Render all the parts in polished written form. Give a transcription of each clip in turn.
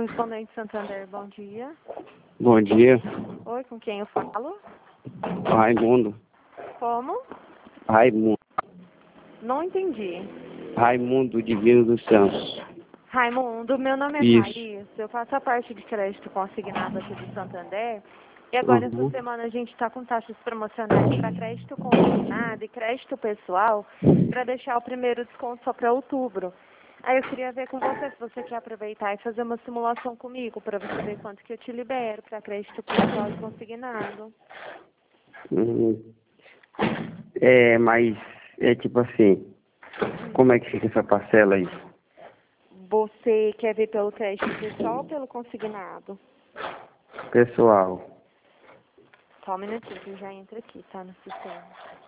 Correspondente Santander, bom dia. Bom dia. Oi, com quem eu falo? Raimundo. Como? Raimundo. Não entendi. Raimundo Divino dos Santos. Raimundo, meu nome é Isso. Thaís, eu faço a parte de crédito consignado aqui do Santander. E agora, essa Uhum. semana, a gente está com taxas promocionais para crédito consignado e crédito pessoal para deixar o primeiro desconto só para outubro. Aí eu queria ver com você se você quer aproveitar e fazer uma simulação comigo para você ver quanto que eu te libero para crédito pessoal e consignado. Uhum. Mas é tipo assim, como é que fica essa parcela aí? Você quer ver pelo crédito pessoal ou pelo consignado? Pessoal. Só um minutinho que eu já entro aqui, tá, no sistema.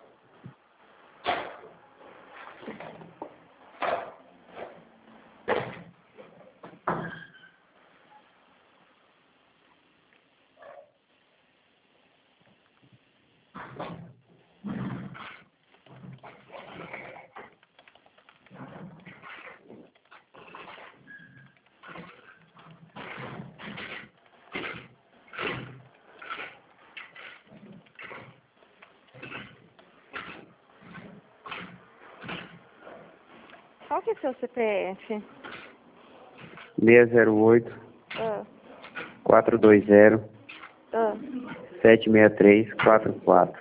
Qual que é seu CPF? 608 Ah, 420 ah. 76344.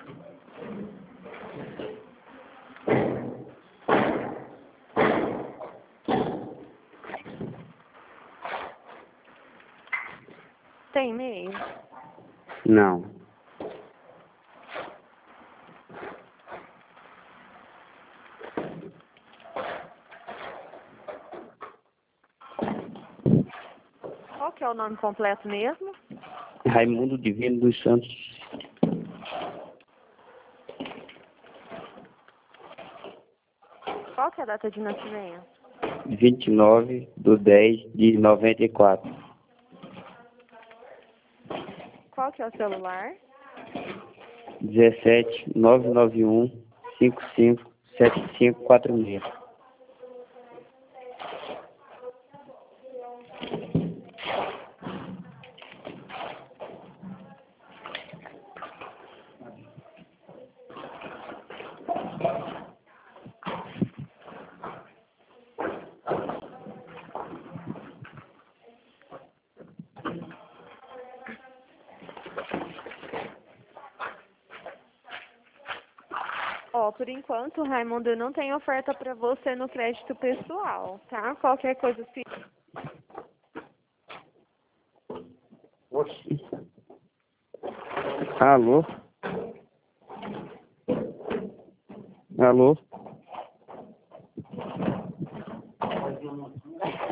Tem e-mail? Não. Qual que é o nome completo mesmo? Raimundo Divino dos Santos. Qual que é a data de nascimento? 29/10/94. Qual que é o celular? 17 991 55 7546. Ó, por enquanto, Raimundo, eu não tenho oferta pra você no crédito pessoal, tá? Qualquer coisa, se... Oxi. Alô? Alô?